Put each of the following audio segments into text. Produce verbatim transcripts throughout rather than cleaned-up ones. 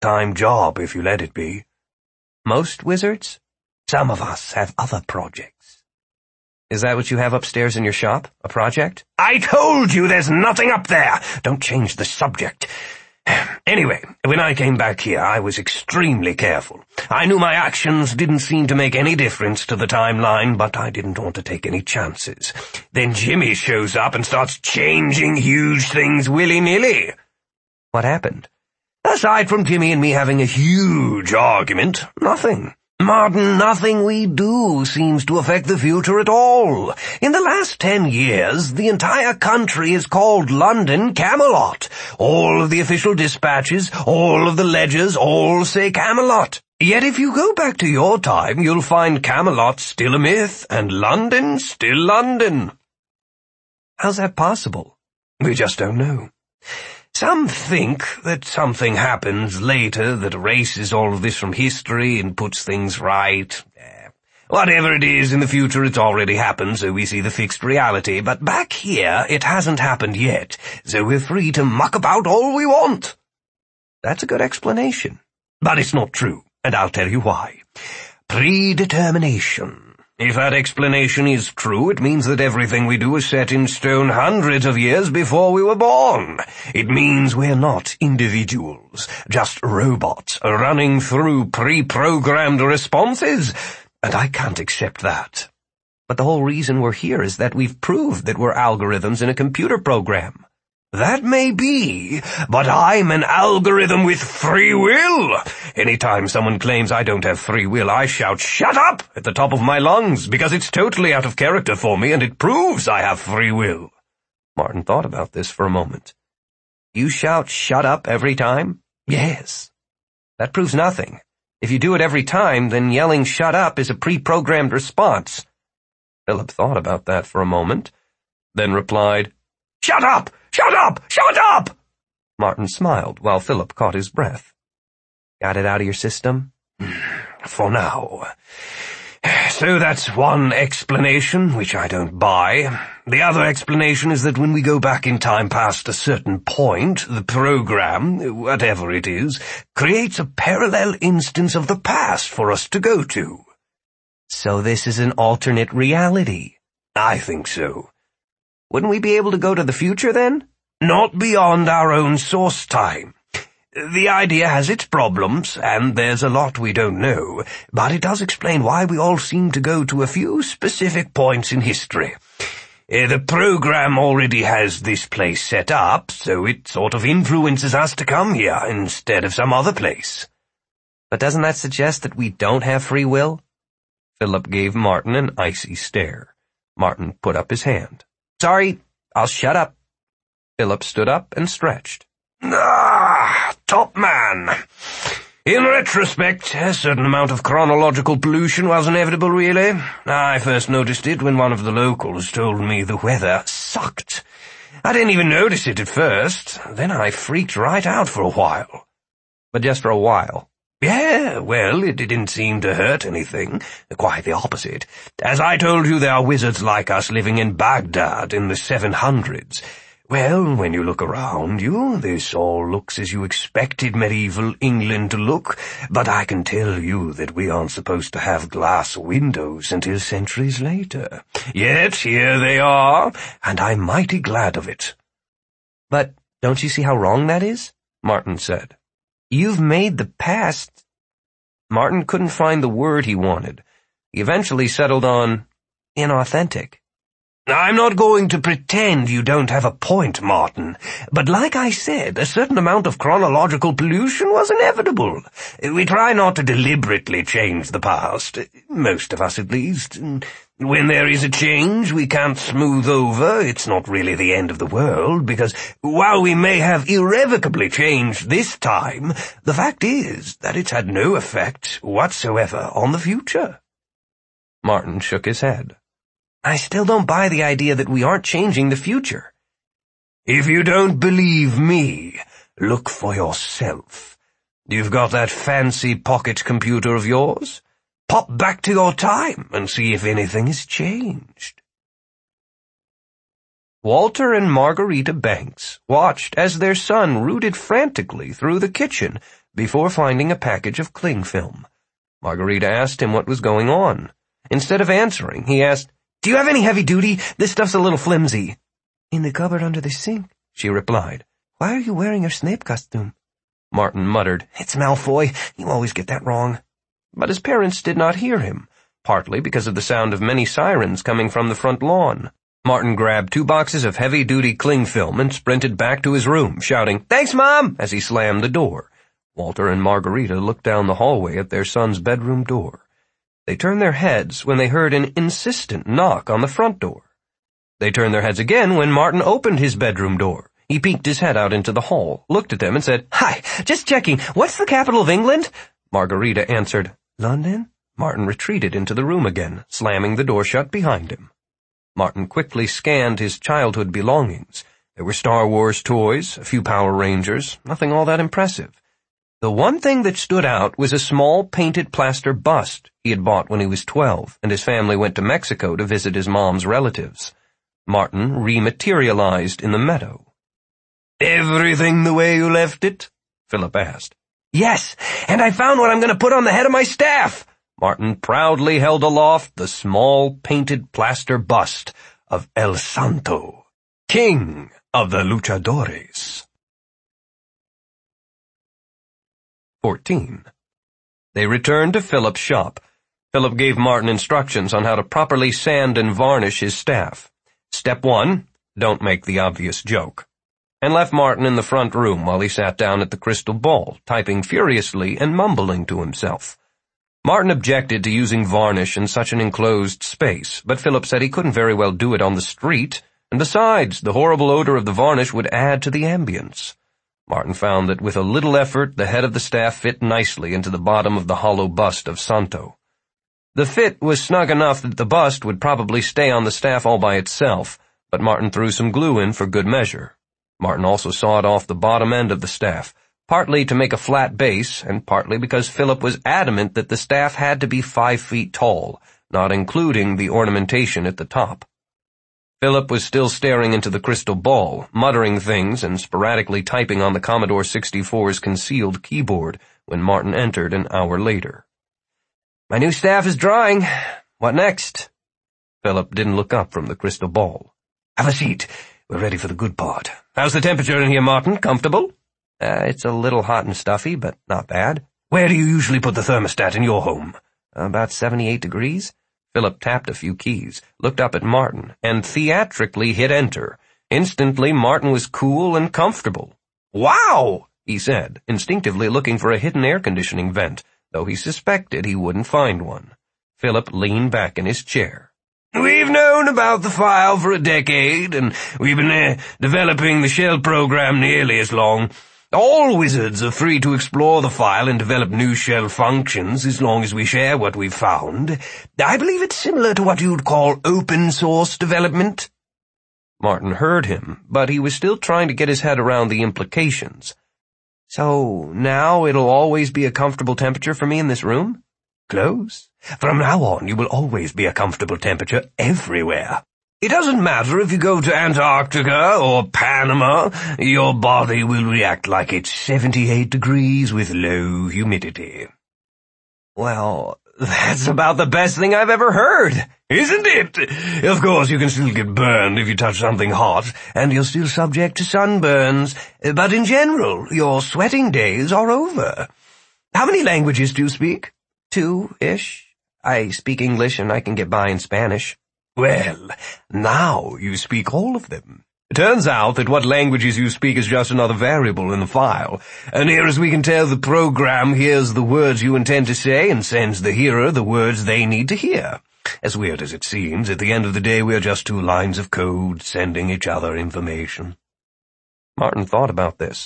part-time job if you let it be. Most wizards? Some of us have other projects. Is that what you have upstairs in your shop? A project? I told you there's nothing up there! Don't change the subject. Anyway, when I came back here, I was extremely careful. I knew my actions didn't seem to make any difference to the timeline, but I didn't want to take any chances. Then Jimmy shows up and starts changing huge things willy-nilly. What happened? Aside from Jimmy and me having a huge argument, nothing. Martin, nothing we do seems to affect the future at all. In the last ten years, the entire country is called London Camelot. All of the official dispatches, all of the ledgers, all say Camelot. Yet if you go back to your time, you'll find Camelot still a myth, and London still London. How's that possible? We just don't know. Some think that something happens later that erases all of this from history and puts things right. Eh, whatever it is in the future, it's already happened, so we see the fixed reality. But back here, it hasn't happened yet, so we're free to muck about all we want. That's a good explanation. But it's not true, and I'll tell you why. Predetermination. If that explanation is true, it means that everything we do is set in stone hundreds of years before we were born. It means we're not individuals, just robots running through pre-programmed responses, and I can't accept that. But the whole reason we're here is that we've proved that we're algorithms in a computer program. That may be, but I'm an algorithm with free will. Anytime someone claims I don't have free will, I shout, "Shut up!" at the top of my lungs, because it's totally out of character for me, and it proves I have free will. Martin thought about this for a moment. You shout, "Shut up," every time? Yes. That proves nothing. If you do it every time, then yelling "shut up" is a pre-programmed response. Philip thought about that for a moment, then replied, "Shut up! Shut up! Shut up!" Martin smiled while Philip caught his breath. Got it out of your system? For now. So that's one explanation, which I don't buy. The other explanation is that when we go back in time past a certain point, the program, whatever it is, creates a parallel instance of the past for us to go to. So this is an alternate reality? I think so. Wouldn't we be able to go to the future, then? Not beyond our own source time. The idea has its problems, and there's a lot we don't know, but it does explain why we all seem to go to a few specific points in history. Uh, the program already has this place set up, so it sort of influences us to come here instead of some other place. But doesn't that suggest that we don't have free will? Philip gave Martin an icy stare. Martin put up his hand. Sorry, I'll shut up. Philip stood up and stretched. Ah, top man. In retrospect, a certain amount of chronological pollution was inevitable, really. I first noticed it when one of the locals told me the weather sucked. I didn't even notice it at first. Then I freaked right out for a while. But just for a while. Yeah, well, it didn't seem to hurt anything. Quite the opposite. As I told you, there are wizards like us living in Baghdad in the seven hundreds. Well, when you look around you, this all looks as you expected medieval England to look, but I can tell you that we aren't supposed to have glass windows until centuries later. Yet here they are, and I'm mighty glad of it. But don't you see how wrong that is? Martin said. You've made the past... Martin couldn't find the word he wanted. He eventually settled on inauthentic. I'm not going to pretend you don't have a point, Martin, but like I said, a certain amount of chronological pollution was inevitable. We try not to deliberately change the past, most of us at least. When there is a change we can't smooth over, it's not really the end of the world, because while we may have irrevocably changed this time, the fact is that it's had no effect whatsoever on the future. Martin shook his head. I still don't buy the idea that we aren't changing the future. If you don't believe me, look for yourself. You've got that fancy pocket computer of yours? Pop back to your time and see if anything has changed. Walter and Margarita Banks watched as their son rooted frantically through the kitchen, before finding a package of cling film. Margarita asked him what was going on. Instead of answering, he asked, "Do you have any heavy-duty? This stuff's a little flimsy." "In the cupboard under the sink," she replied. "Why are you wearing your Snape costume?" Martin muttered, "It's Malfoy. You always get that wrong." But his parents did not hear him, partly because of the sound of many sirens coming from the front lawn. Martin grabbed two boxes of heavy-duty cling film and sprinted back to his room, shouting, "Thanks, Mom!" as he slammed the door. Walter and Margarita looked down the hallway at their son's bedroom door. They turned their heads when they heard an insistent knock on the front door. They turned their heads again when Martin opened his bedroom door. He peeked his head out into the hall, looked at them, and said, "Hi, just checking. What's the capital of England?" Margarita answered, "London?" Martin retreated into the room again, slamming the door shut behind him. Martin quickly scanned his childhood belongings. There were Star Wars toys, a few Power Rangers, nothing all that impressive. The one thing that stood out was a small painted plaster bust he had bought when he was twelve, and his family went to Mexico to visit his mom's relatives. Martin rematerialized in the meadow. "Everything the way you left it?" Philip asked. "Yes, and I found what I'm going to put on the head of my staff." Martin proudly held aloft the small painted plaster bust of El Santo, king of the luchadores. Fourteen. They returned to Philip's shop. Philip gave Martin instructions on how to properly sand and varnish his staff. Step one, don't make the obvious joke. And left Martin in the front room while he sat down at the crystal ball, typing furiously and mumbling to himself. Martin objected to using varnish in such an enclosed space, but Philip said he couldn't very well do it on the street, and besides, the horrible odor of the varnish would add to the ambience. Martin found that with a little effort, the head of the staff fit nicely into the bottom of the hollow bust of Santo. The fit was snug enough that the bust would probably stay on the staff all by itself, but Martin threw some glue in for good measure. Martin also sawed off the bottom end of the staff, partly to make a flat base, and partly because Philip was adamant that the staff had to be five feet tall, not including the ornamentation at the top. Philip was still staring into the crystal ball, muttering things and sporadically typing on the Commodore sixty-four's concealed keyboard when Martin entered an hour later. "My new staff is drying. What next?" Philip didn't look up from the crystal ball. "Have a seat. We're ready for the good part. How's the temperature in here, Martin? Comfortable?" Uh, it's a little hot and stuffy, but not bad." "Where do you usually put the thermostat in your home?" "About seventy-eight degrees. Philip tapped a few keys, looked up at Martin, and theatrically hit enter. Instantly, Martin was cool and comfortable. "Wow!" he said, instinctively looking for a hidden air conditioning vent, though he suspected he wouldn't find one. Philip leaned back in his chair. "We've known about the file for a decade, and we've been uh, developing the shell program nearly as long. All wizards are free to explore the file and develop new shell functions as long as we share what we've found. I believe it's similar to what you'd call open-source development." Martin heard him, but he was still trying to get his head around the implications. "So now it'll always be a comfortable temperature for me in this room?" "Close. From now on, you will always be a comfortable temperature everywhere. It doesn't matter if you go to Antarctica or Panama, your body will react like it's seventy-eight degrees with low humidity." "Well, that's about the best thing I've ever heard, isn't it? Of course, you can still get burned if you touch something hot, and you're still subject to sunburns, but in general, your sweating days are over. How many languages do you speak?" Two-ish. I speak English and I can get by in Spanish." "Well, now you speak all of them. It turns out that what languages you speak is just another variable in the file. And near as we can tell, the program hears the words you intend to say and sends the hearer the words they need to hear. As weird as it seems, at the end of the day we're just two lines of code sending each other information." Martin thought about this.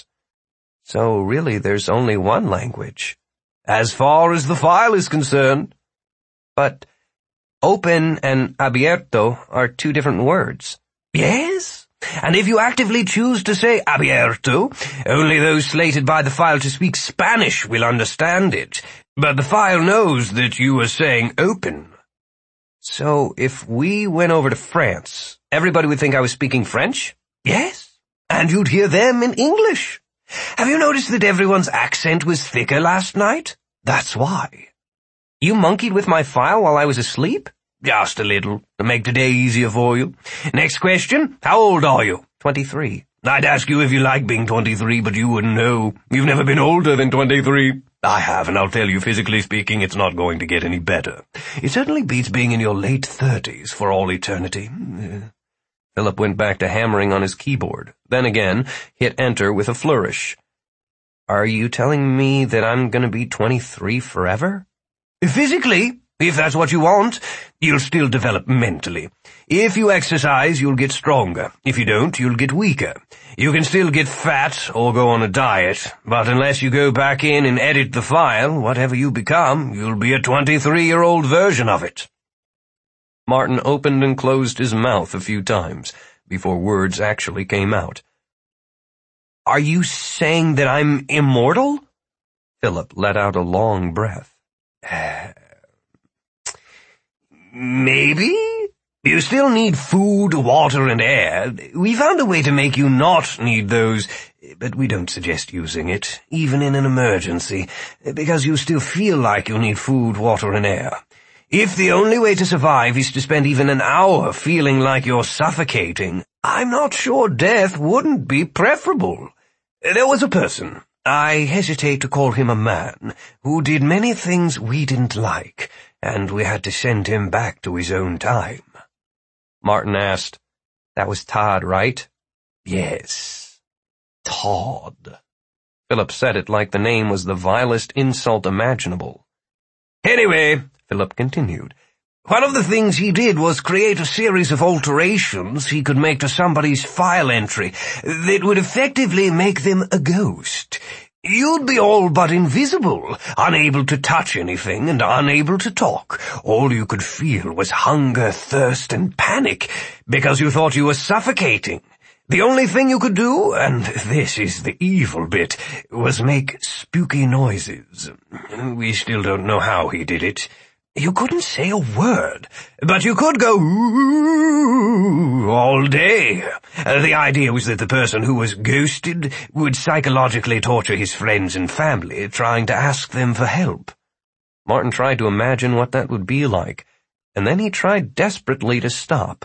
So really there's only one language. "As far as the file is concerned." "But open and abierto are two different words." "Yes, and if you actively choose to say abierto, only those slated by the file to speak Spanish will understand it, but the file knows that you are saying open." "So if we went over to France, everybody would think I was speaking French?" "Yes, and you'd hear them in English. Have you noticed that everyone's accent was thicker last night? That's why. You monkeyed with my file while I was asleep? Just a little, to make today easier for you. Next question, how old are you? Twenty-three. I'd ask you if you like being twenty-three, but you wouldn't know. You've never been older than twenty-three. I have, and I'll tell you, physically speaking, it's not going to get any better. It certainly beats being in your late thirties for all eternity. Philip went back to hammering on his keyboard, then again hit enter with a flourish. Are you telling me that I'm going to be twenty-three forever? Physically, if that's what you want, you'll still develop mentally. If you exercise, you'll get stronger. If you don't, you'll get weaker. You can still get fat or go on a diet, but unless you go back in and edit the file, whatever you become, you'll be a twenty-three-year-old version of it. Martin opened and closed his mouth a few times before words actually came out. Are you saying that I'm immortal? Philip let out a long breath. Maybe? You still need food, water, and air. We found a way to make you not need those, but we don't suggest using it, even in an emergency, because you still feel like you need food, water, and air. If the only way to survive is to spend even an hour feeling like you're suffocating, I'm not sure death wouldn't be preferable. There was a person, I hesitate to call him a man, who did many things we didn't like, and we had to send him back to his own time. Martin asked, That was Todd, right? Yes, Todd. Philip said it like the name was the vilest insult imaginable. Anyway, Philip continued, one of the things he did was create a series of alterations he could make to somebody's file entry that would effectively make them a ghost. You'd be all but invisible, unable to touch anything and unable to talk. All you could feel was hunger, thirst, and panic, because you thought you were suffocating. The only thing you could do, and this is the evil bit, was make spooky noises. We still don't know how he did it. You couldn't say a word, but you could go ooh all day. Uh, the idea was that the person who was ghosted would psychologically torture his friends and family, trying to ask them for help. Martin tried to imagine what that would be like, and then he tried desperately to stop.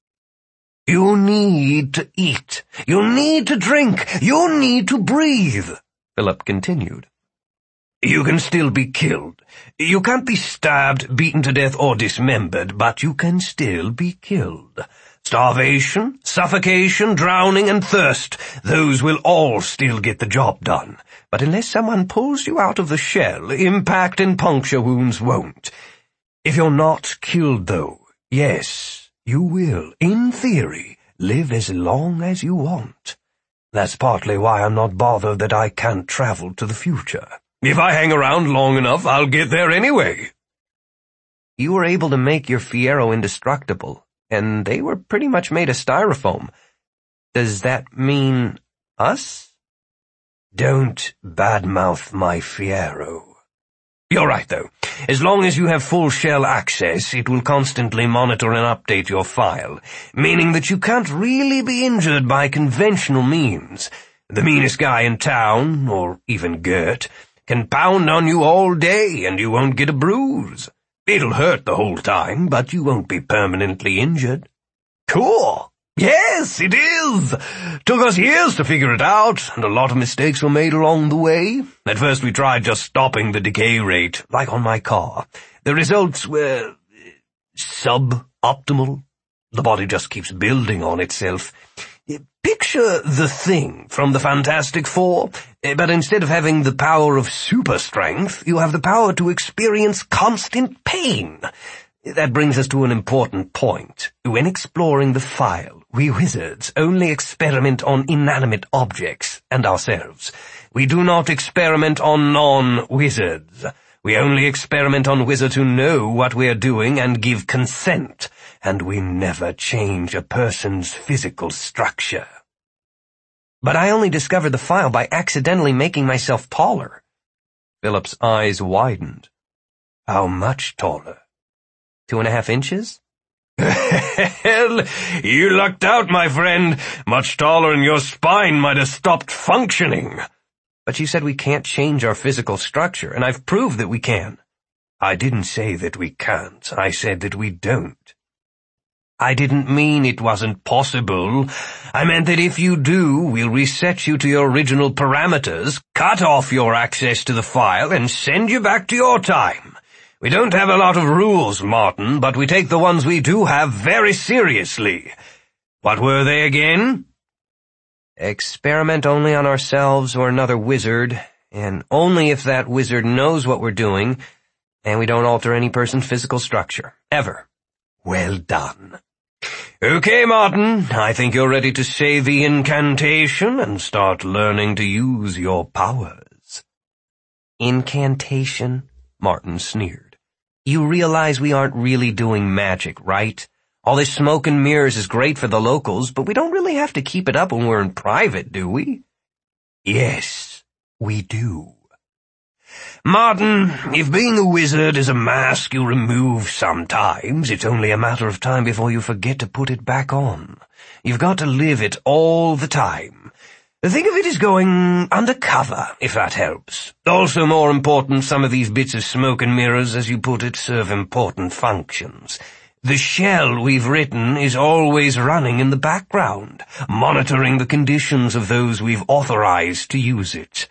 You need to eat. You need to drink. You need to breathe, Philip continued. You can still be killed. You can't be stabbed, beaten to death, or dismembered, but you can still be killed. Starvation, suffocation, drowning, and thirst, those will all still get the job done. But unless someone pulls you out of the shell, impact and puncture wounds won't. If you're not killed, though, yes, you will, in theory, live as long as you want. That's partly why I'm not bothered that I can't travel to the future. If I hang around long enough, I'll get there anyway. You were able to make your Fiero indestructible, and they were pretty much made of styrofoam. Does that mean us? Don't badmouth my Fiero. You're right, though. As long as you have full shell access, it will constantly monitor and update your file, meaning that you can't really be injured by conventional means. The meanest guy in town, or even Gert, can pound on you all day and you won't get a bruise. It'll hurt the whole time, but you won't be permanently injured. Cool. Yes, it is. Took us years to figure it out, and a lot of mistakes were made along the way. At first we tried just stopping the decay rate, like on my car. The results were suboptimal. The body just keeps building on itself. Picture the Thing from the Fantastic Four, but instead of having the power of super strength, you have the power to experience constant pain. That brings us to an important point. When exploring the file, we wizards only experiment on inanimate objects and ourselves. We do not experiment on non-wizards. We only experiment on wizards who know what we are doing and give consent, and we never change a person's physical structure. But I only discovered the file by accidentally making myself taller. Philip's eyes widened. How much taller? Two and a half inches? Hell, you lucked out, my friend. Much taller and your spine might have stopped functioning. But you said we can't change our physical structure, and I've proved that we can. I didn't say that we can't. I said that we don't. I didn't mean it wasn't possible. I meant that if you do, we'll reset you to your original parameters, cut off your access to the file, and send you back to your time. We don't have a lot of rules, Martin, but we take the ones we do have very seriously. What were they again? Experiment only on ourselves or another wizard, and only if that wizard knows what we're doing, and we don't alter any person's physical structure. Ever. Well done. Okay, Martin, I think you're ready to say the incantation and start learning to use your powers. Incantation? Martin sneered. You realize we aren't really doing magic, right? All this smoke and mirrors is great for the locals, but we don't really have to keep it up when we're in private, do we? Yes, we do. Martin, if being a wizard is a mask you remove sometimes, it's only a matter of time before you forget to put it back on. You've got to live it all the time. Think of it as going undercover, if that helps. Also more important, some of these bits of smoke and mirrors, as you put it, serve important functions. The shell we've written is always running in the background, monitoring the conditions of those we've authorized to use it.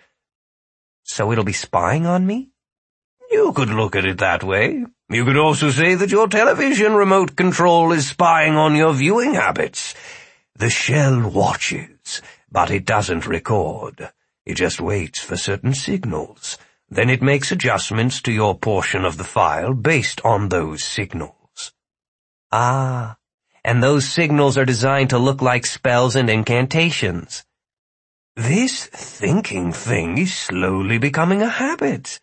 So it'll be spying on me? You could look at it that way. You could also say that your television remote control is spying on your viewing habits. The shell watches, but it doesn't record. It just waits for certain signals. Then it makes adjustments to your portion of the file based on those signals. Ah, and those signals are designed to look like spells and incantations. This thinking thing is slowly becoming a habit.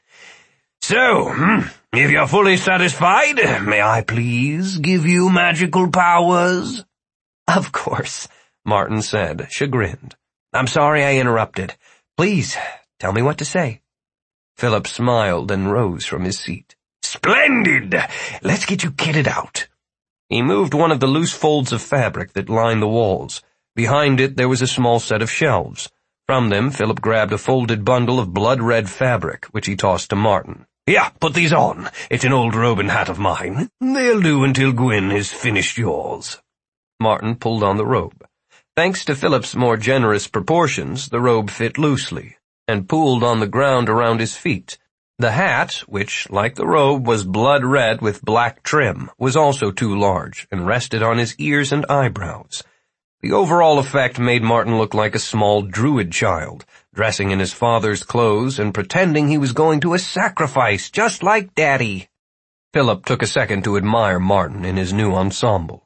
So, hmm, if you're fully satisfied, may I please give you magical powers? Of course, Martin said, chagrined. I'm sorry I interrupted. Please, tell me what to say. Philip smiled and rose from his seat. Splendid! Let's get you kitted out. He moved one of the loose folds of fabric that lined the walls. Behind it there was a small set of shelves. From them, Philip grabbed a folded bundle of blood-red fabric, which he tossed to Martin. Here, put these on. It's an old robe and hat of mine. They'll do until Gwyn has finished yours. Martin pulled on the robe. Thanks to Philip's more generous proportions, the robe fit loosely, and pooled on the ground around his feet. The hat, which, like the robe, was blood-red with black trim, was also too large, and rested on his ears and eyebrows. The overall effect made Martin look like a small druid child, dressing in his father's clothes and pretending he was going to a sacrifice, just like Daddy. Philip took a second to admire Martin in his new ensemble.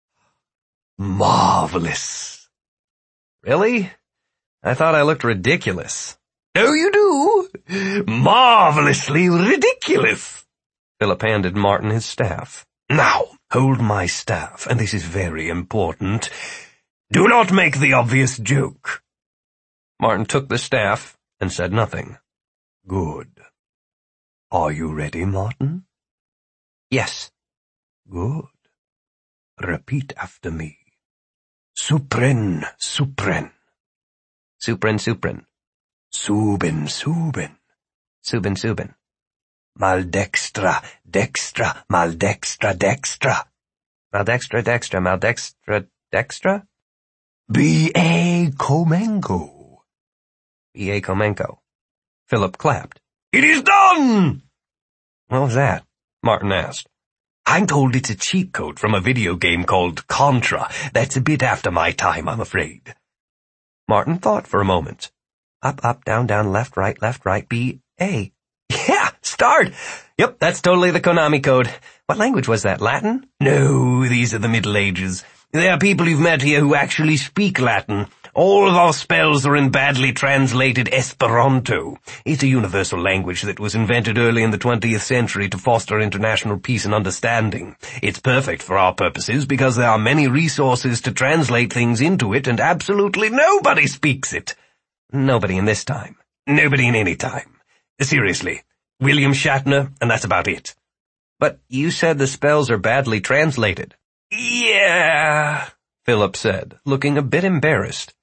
Marvelous. Really? I thought I looked ridiculous. Oh, you do? Marvelously ridiculous. Philip handed Martin his staff. Now, hold my staff, and this is very important. Do not make the obvious joke. Martin took the staff and said nothing. Good. Are you ready, Martin? Yes. Good. Repeat after me. Supren, supren. Supren, supren. Subin, subin. Subin, subin. Maldextra, dextra, maldextra, dextra. Maldextra, dextra, maldextra, dextra? B A Comenco. B A Comenco. Philip clapped. It is done! What was that? Martin asked. I'm told it's a cheat code from a video game called Contra. That's a bit after my time, I'm afraid. Martin thought for a moment. Up, up, down, down, left, right, left, right, B, A. Yeah, start! Yep, that's totally the Konami code. What language was that, Latin? No, these are the Middle Ages. There are people you've met here who actually speak Latin. All of our spells are in badly translated Esperanto. It's a universal language that was invented early in the twentieth century to foster international peace and understanding. It's perfect for our purposes because there are many resources to translate things into it and absolutely nobody speaks it. Nobody in this time. Nobody in any time. Seriously. William Shatner, and that's about it. But you said the spells are badly translated. Yeah, Philip said, looking a bit embarrassed.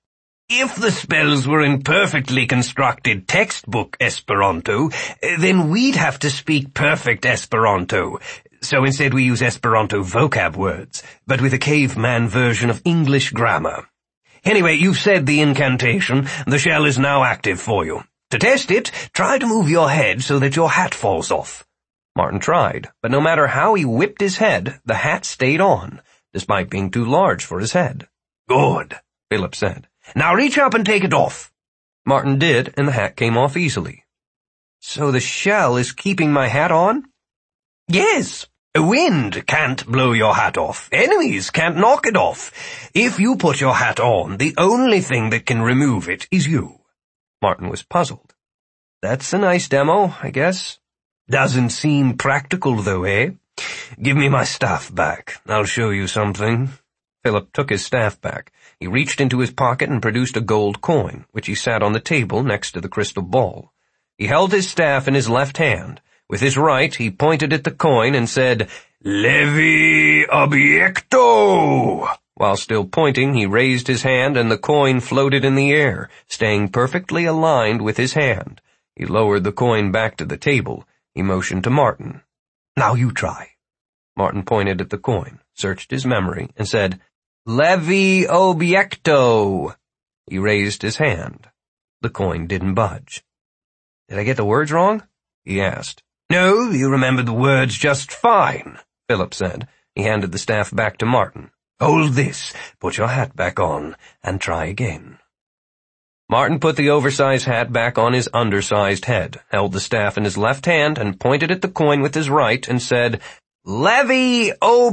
If the spells were in perfectly constructed textbook Esperanto, then we'd have to speak perfect Esperanto. So instead we use Esperanto vocab words, but with a caveman version of English grammar. Anyway, you've said the incantation. The shell is now active for you. To test it, try to move your head so that your hat falls off. Martin tried, but no matter how he whipped his head, the hat stayed on, despite being too large for his head. Good, Philip said. Now reach up and take it off. Martin did, and the hat came off easily. So the shell is keeping my hat on? Yes. A wind can't blow your hat off. Enemies can't knock it off. If you put your hat on, the only thing that can remove it is you. Martin was puzzled. That's a nice demo, I guess. Doesn't seem practical, though, eh? Give me my staff back. I'll show you something. Philip took his staff back. He reached into his pocket and produced a gold coin, which he sat on the table next to the crystal ball. He held his staff in his left hand. With his right, he pointed at the coin and said, "Levi obiecto!" While still pointing, he raised his hand and the coin floated in the air, staying perfectly aligned with his hand. He lowered the coin back to the table. He motioned to Martin. "Now you try." Martin pointed at the coin, searched his memory, and said, "Levi obiecto." He raised his hand. The coin didn't budge. "Did I get the words wrong?" he asked. "No, you remembered the words just fine," Philip said. He handed the staff back to Martin. "Hold this, put your hat back on, and try again." Martin put the oversized hat back on his undersized head, held the staff in his left hand, and pointed at the coin with his right, and said, "Levi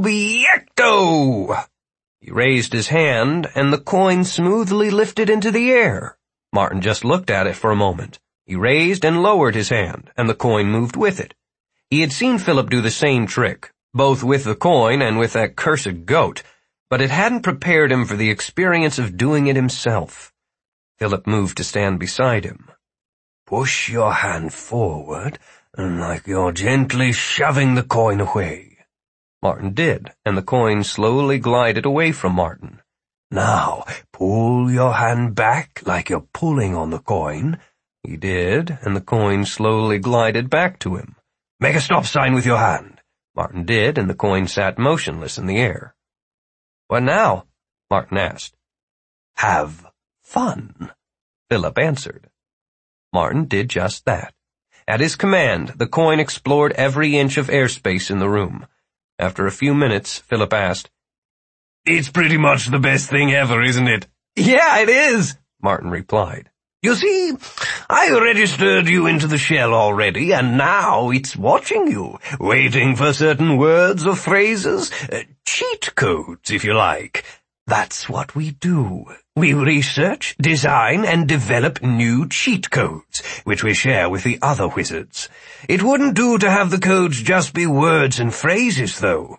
obiecto!" He raised his hand, and the coin smoothly lifted into the air. Martin just looked at it for a moment. He raised and lowered his hand, and the coin moved with it. He had seen Philip do the same trick, both with the coin and with that cursed goat, but it hadn't prepared him for the experience of doing it himself. Philip moved to stand beside him. "Push your hand forward, like you're gently shoving the coin away." Martin did, and the coin slowly glided away from Martin. "Now, pull your hand back like you're pulling on the coin." He did, and the coin slowly glided back to him. "Make a stop sign with your hand." Martin did, and the coin sat motionless in the air. "What now?" Martin asked. "Have fun," Philip answered. Martin did just that. At his command, the coin explored every inch of airspace in the room. After a few minutes, Philip asked, "It's pretty much the best thing ever, isn't it?" "Yeah, it is," Martin replied. "You see, I registered you into the shell already, and now it's watching you, waiting for certain words or phrases, uh, cheat codes, if you like. That's what we do. We research, design, and develop new cheat codes, which we share with the other wizards. It wouldn't do to have the codes just be words and phrases, though.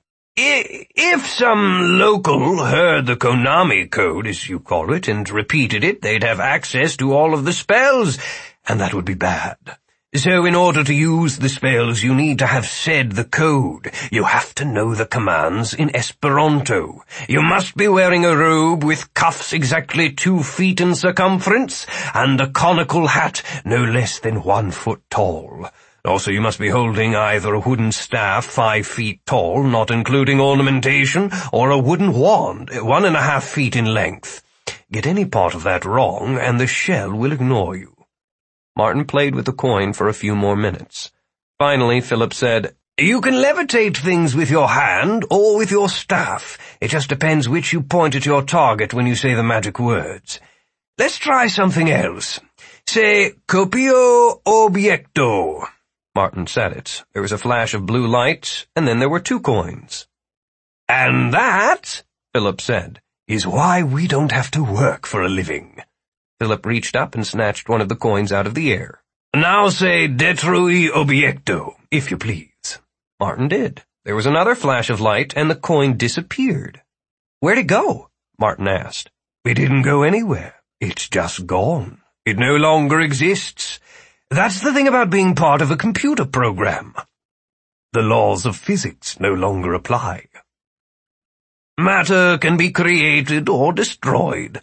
If some local heard the Konami code, as you call it, and repeated it, they'd have access to all of the spells, and that would be bad. So in order to use the spells, you need to have said the code. You have to know the commands in Esperanto. You must be wearing a robe with cuffs exactly two feet in circumference, and a conical hat no less than one foot tall. Also, you must be holding either a wooden staff five feet tall, not including ornamentation, or a wooden wand, one and a half feet in length. Get any part of that wrong, and the shell will ignore you." Martin played with the coin for a few more minutes. Finally, Philip said, "You can levitate things with your hand or with your staff. It just depends which you point at your target when you say the magic words. Let's try something else. Say, copio obiecto." Martin said it. There was a flash of blue light, and then there were two coins. "And that," Philip said, "is why we don't have to work for a living." Philip reached up and snatched one of the coins out of the air. "Now say detrui obiecto, if you please." Martin did. There was another flash of light, and the coin disappeared. "Where'd it go?" Martin asked. "It didn't go anywhere. It's just gone. It no longer exists. That's the thing about being part of a computer program. The laws of physics no longer apply. Matter can be created or destroyed.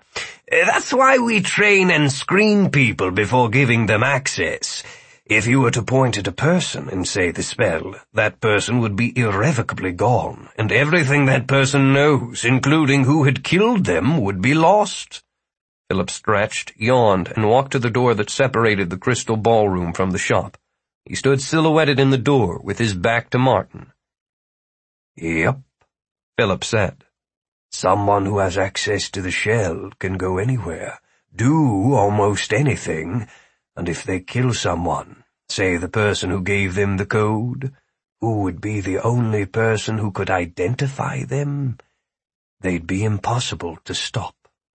That's why we train and screen people before giving them access. If you were to point at a person and say the spell, that person would be irrevocably gone, and everything that person knows, including who had killed them, would be lost. Philip stretched, yawned, and walked to the door that separated the crystal ballroom from the shop. He stood silhouetted in the door, with his back to Martin. "Yep," Philip said. "Someone who has access to the shell can go anywhere, do almost anything, and if they kill someone, say the person who gave them the code, who would be the only person who could identify them, they'd be impossible to stop."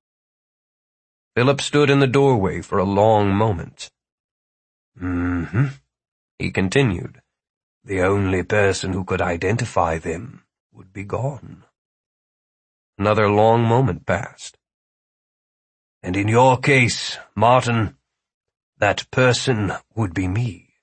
Philip stood in the doorway for a long moment. Mm-hmm, he continued. "The only person who could identify them would be gone." Another long moment passed. "And in your case, Martin, that person would be me."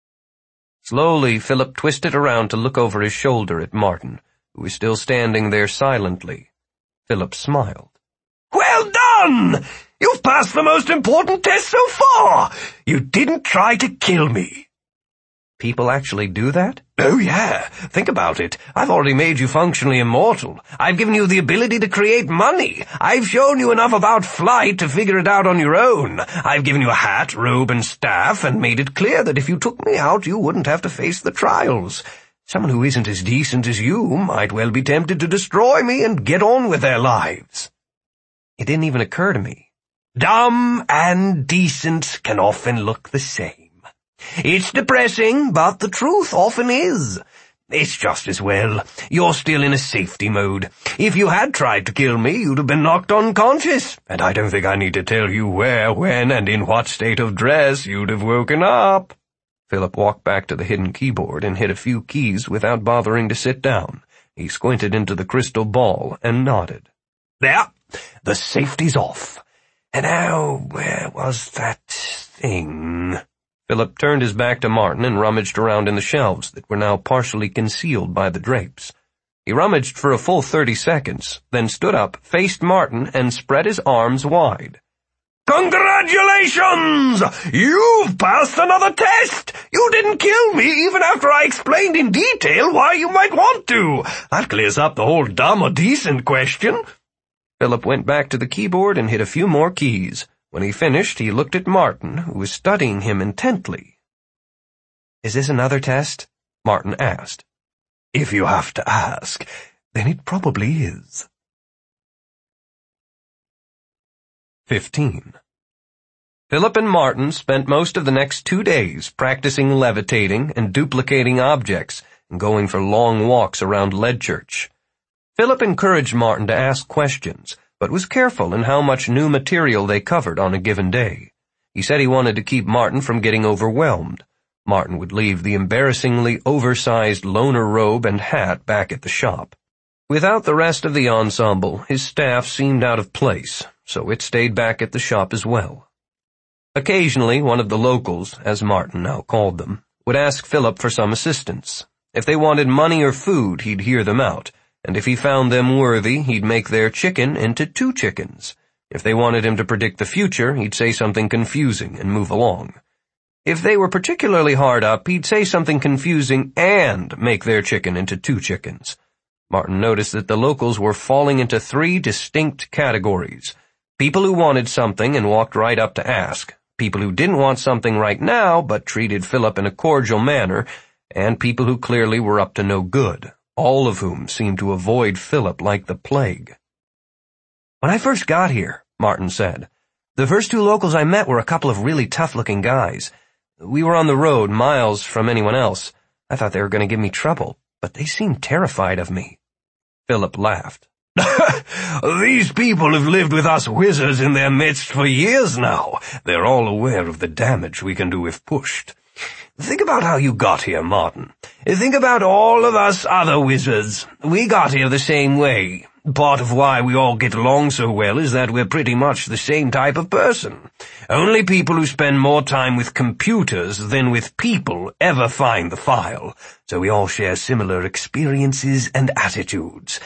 Slowly, Philip twisted around to look over his shoulder at Martin, who was still standing there silently. Philip smiled. "Well done! You've passed the most important test so far! You didn't try to kill me." People actually do that? Oh, yeah. Think about it. I've already made you functionally immortal. I've given you the ability to create money. I've shown you enough about flight to figure it out on your own. I've given you a hat, robe, and staff, and made it clear that if you took me out, you wouldn't have to face the trials. Someone who isn't as decent as you might well be tempted to destroy me and get on with their lives. It didn't even occur to me. Dumb and decent can often look the same. It's depressing, but the truth often is. It's just as well. You're still in a safety mode. If you had tried to kill me, you'd have been knocked unconscious, and I don't think I need to tell you where, when, and in what state of dress you'd have woken up. Philip walked back to the hidden keyboard and hit a few keys without bothering to sit down. He squinted into the crystal ball and nodded. There, the safety's off. And now, where was that thing? Philip turned his back to Martin and rummaged around in the shelves that were now partially concealed by the drapes. He rummaged for a full thirty seconds, then stood up, faced Martin, and spread his arms wide. "Congratulations! You've passed another test! You didn't kill me even after I explained in detail why you might want to. That clears up the whole dumb or decent question." Philip went back to the keyboard and hit a few more keys. When he finished, he looked at Martin, who was studying him intently. "Is this another test?" Martin asked. "If you have to ask, then it probably is." Fifteen. Philip and Martin spent most of the next two days practicing levitating and duplicating objects and going for long walks around Leadchurch. Philip encouraged Martin to ask questions, but was careful in how much new material they covered on a given day. He said he wanted to keep Martin from getting overwhelmed. Martin would leave the embarrassingly oversized loner robe and hat back at the shop. Without the rest of the ensemble, his staff seemed out of place, so it stayed back at the shop as well. Occasionally, one of the locals, as Martin now called them, would ask Philip for some assistance. If they wanted money or food, he'd hear them out, and if he found them worthy, he'd make their chicken into two chickens. If they wanted him to predict the future, he'd say something confusing and move along. If they were particularly hard up, he'd say something confusing and make their chicken into two chickens. Martin noticed that the locals were falling into three distinct categories. People who wanted something and walked right up to ask, people who didn't want something right now but treated Philip in a cordial manner, and people who clearly were up to no good, all of whom seemed to avoid Philip like the plague. "When I first got here," Martin said, "the first two locals I met were a couple of really tough-looking guys. We were on the road, miles from anyone else. I thought they were going to give me trouble, but they seemed terrified of me." Philip laughed. "These people have lived with us wizards in their midst for years now. They're all aware of the damage we can do if pushed. Think about how you got here, Martin. Think about all of us other wizards. We got here the same way. Part of why we all get along so well is that we're pretty much the same type of person. Only people who spend more time with computers than with people ever find the file, so we all share similar experiences and attitudes.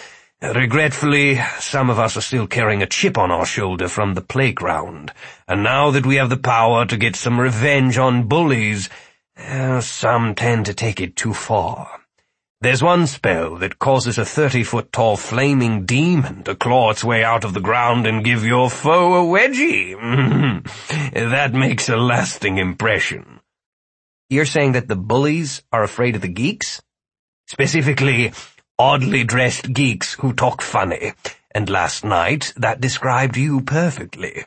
Regretfully, some of us are still carrying a chip on our shoulder from the playground, and now that we have the power to get some revenge on bullies, uh, some tend to take it too far. There's one spell that causes a thirty-foot-tall flaming demon to claw its way out of the ground and give your foe a wedgie. That makes a lasting impression. You're saying that the bullies are afraid of the geeks? Specifically, oddly dressed geeks who talk funny, and last night that described you perfectly.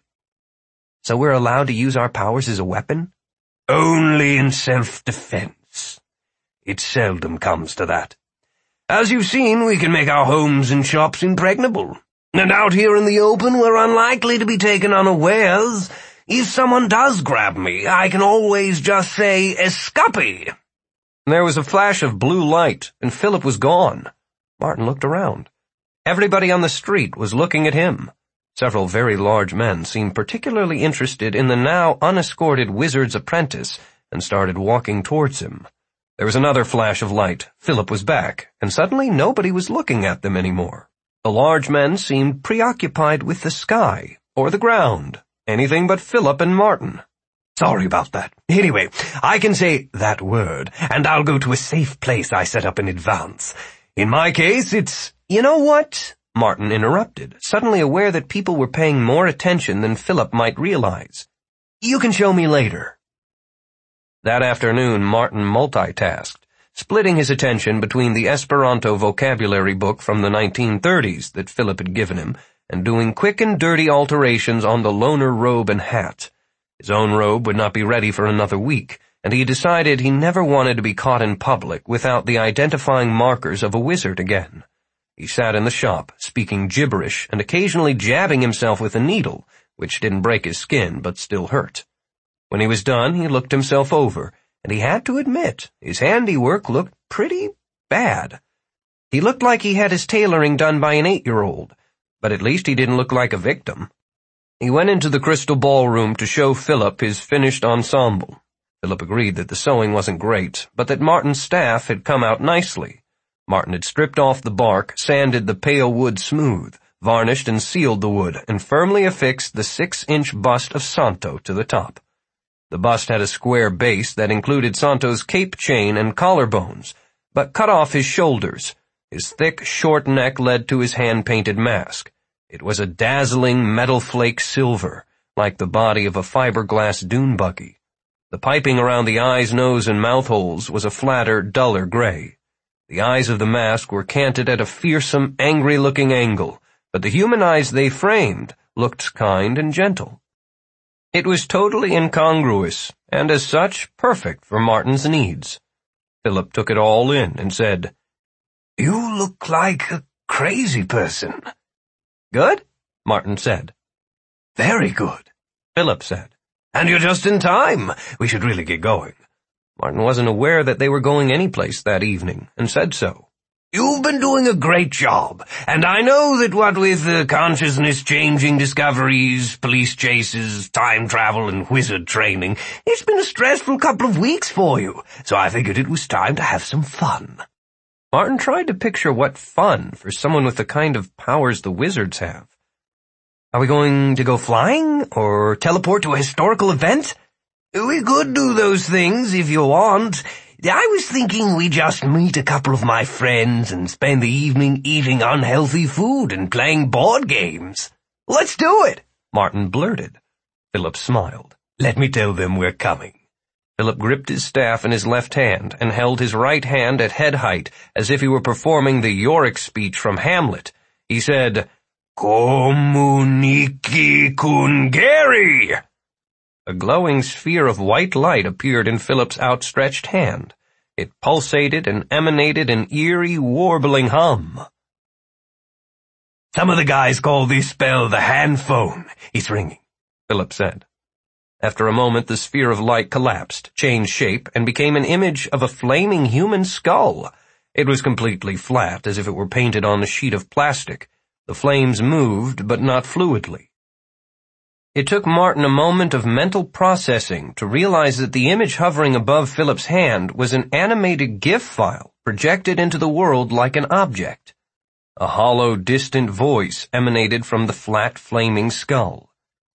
So we're allowed to use our powers as a weapon? Only in self-defense. It seldom comes to that. As you've seen, we can make our homes and shops impregnable. And out here in the open, we're unlikely to be taken unawares. If someone does grab me, I can always just say, "Escape!" There was a flash of blue light, and Philip was gone. Martin looked around. Everybody on the street was looking at him. Several very large men seemed particularly interested in the now unescorted wizard's apprentice and started walking towards him. There was another flash of light. Philip was back, and suddenly nobody was looking at them anymore. The large men seemed preoccupied with the sky, or the ground, anything but Philip and Martin. Sorry about that. Anyway, I can say that word, and I'll go to a safe place I set up in advance. In my case, it's— You know what? Martin interrupted, suddenly aware that people were paying more attention than Philip might realize. You can show me later. That afternoon, Martin multitasked, splitting his attention between the Esperanto vocabulary book from the nineteen thirties that Philip had given him and doing quick and dirty alterations on the loner robe and hat. His own robe would not be ready for another week, and he decided he never wanted to be caught in public without the identifying markers of a wizard again. He sat in the shop, speaking gibberish and occasionally jabbing himself with a needle, which didn't break his skin but still hurt. When he was done, he looked himself over, and he had to admit his handiwork looked pretty bad. He looked like he had his tailoring done by an eight-year-old, but at least he didn't look like a victim. He went into the crystal ballroom to show Philip his finished ensemble. Philip agreed that the sewing wasn't great, but that Martin's staff had come out nicely. Martin had stripped off the bark, sanded the pale wood smooth, varnished and sealed the wood, and firmly affixed the six-inch bust of Santo to the top. The bust had a square base that included Santo's cape chain and collarbones, but cut off his shoulders. His thick, short neck led to his hand-painted mask. It was a dazzling metal flake silver, like the body of a fiberglass dune buggy. The piping around the eyes, nose, and mouth holes was a flatter, duller gray. The eyes of the mask were canted at a fearsome, angry-looking angle, but the human eyes they framed looked kind and gentle. It was totally incongruous, and as such, perfect for Martin's needs. Philip took it all in and said, "You look like a crazy person." "Good?" Martin said. "Very good," Philip said. "And you're just in time. We should really get going." Martin wasn't aware that they were going anyplace that evening, and said so. "You've been doing a great job, and I know that what with the consciousness-changing discoveries, police chases, time travel, and wizard training, it's been a stressful couple of weeks for you, so I figured it was time to have some fun." Martin tried to picture what fun for someone with the kind of powers the wizards have. "Are we going to go flying, or teleport to a historical event?" "We could do those things if you want. I was thinking we just meet a couple of my friends and spend the evening eating unhealthy food and playing board games." "Let's do it," Martin blurted. Philip smiled. "Let me tell them we're coming." Philip gripped his staff in his left hand and held his right hand at head height as if he were performing the Yorick speech from Hamlet. He said, "Comuniki Kungeri." A glowing sphere of white light appeared in Philip's outstretched hand. It pulsated and emanated an eerie, warbling hum. "Some of the guys call this spell the hand phone. It's ringing," Philip said. After a moment, the sphere of light collapsed, changed shape, and became an image of a flaming human skull. It was completely flat, as if it were painted on a sheet of plastic. The flames moved, but not fluidly. It took Martin a moment of mental processing to realize that the image hovering above Philip's hand was an animated GIF file projected into the world like an object. A hollow, distant voice emanated from the flat, flaming skull.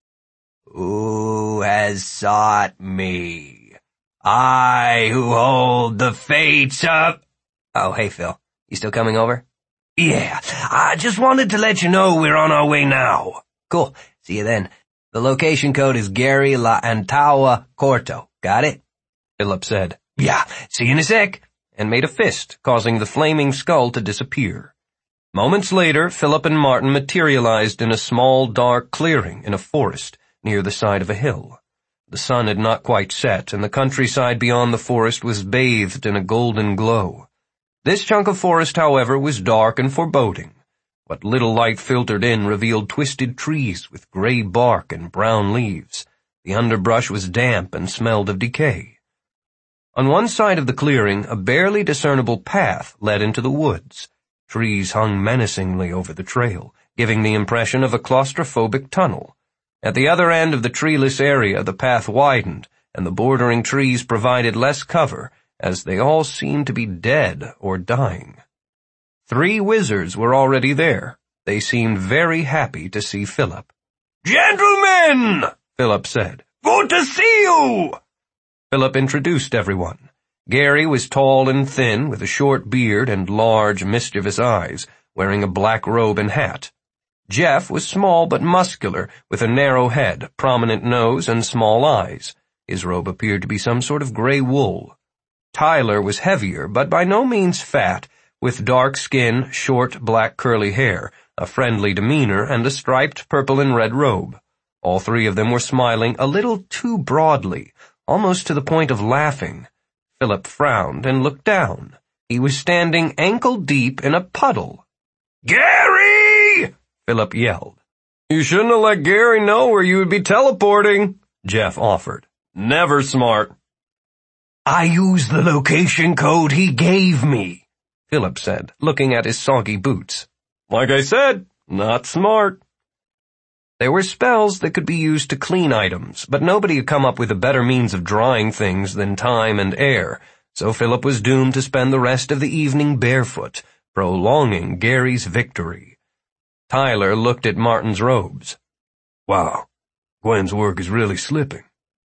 "Who has sought me? I who hold the fates of—" Oh, hey, Phil. You still coming over? Yeah, I just wanted to let you know we're on our way now. Cool. See you then. The location code is Gary La Antaua Corto. Got it? Philip said. Yeah, see you in a sec. And made a fist, causing the flaming skull to disappear. Moments later, Philip and Martin materialized in a small, dark clearing in a forest near the side of a hill. The sun had not quite set, and the countryside beyond the forest was bathed in a golden glow. This chunk of forest, however, was dark and foreboding. What little light filtered in revealed twisted trees with gray bark and brown leaves. The underbrush was damp and smelled of decay. On one side of the clearing, a barely discernible path led into the woods. Trees hung menacingly over the trail, giving the impression of a claustrophobic tunnel. At the other end of the treeless area, the path widened, and the bordering trees provided less cover, as they all seemed to be dead or dying. Three wizards were already there. They seemed very happy to see Philip. "Gentlemen," Philip said, "good to see you." Philip introduced everyone. Gary was tall and thin, with a short beard and large, mischievous eyes, wearing a black robe and hat. Jeff was small but muscular, with a narrow head, prominent nose, and small eyes. His robe appeared to be some sort of gray wool. Tyler was heavier, but by no means fat, with dark skin, short, black curly hair, a friendly demeanor, and a striped purple and red robe. All three of them were smiling a little too broadly, almost to the point of laughing. Philip frowned and looked down. He was standing ankle-deep in a puddle. "Gary!" Philip yelled. "You shouldn't have let Gary know where you would be teleporting," Jeff offered. "Never smart." "I used the location code he gave me," Philip said, looking at his soggy boots. "Like I said, not smart." There were spells that could be used to clean items, but nobody had come up with a better means of drying things than time and air, so Philip was doomed to spend the rest of the evening barefoot, prolonging Gary's victory. Tyler looked at Martin's robes. "Wow, Gwen's work is really slipping."